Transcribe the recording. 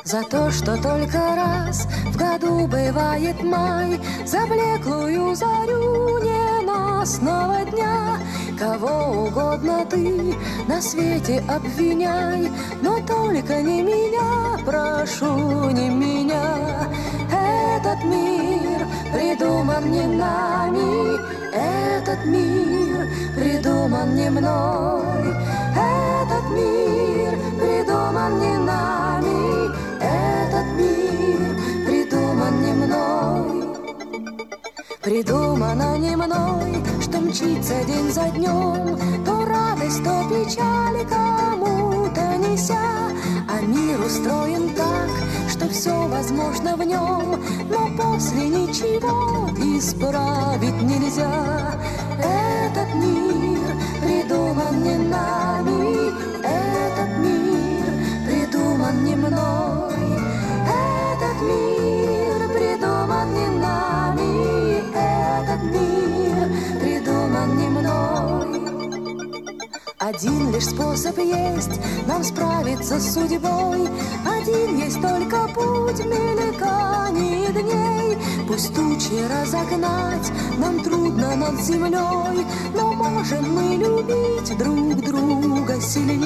За то, что только раз в году бывает май, за блеклую зарю ненастного дня. Кого угодно ты на свете обвиняй, но только не меня, прошу, не меня. Этот мир придуман не нами, этот мир придуман не мной. Этот мир придуман не нами, этот мир придуман не мной. Придумано не мной, что мчится день за днем, то радость, то печаль кому-то неся. А мир устроен так, что все возможно в нем, но после ничего исправить нельзя. Этот мир придуман не нами, этот мир придуман не мной. Этот мир придуман не нами, этот мир придуман не мной. Один лишь способ есть нам справиться с судьбой, один есть только путь мельканий дней. Пусть тучи разогнать нам трудно над землей, но можем мы любить друг друга сильней.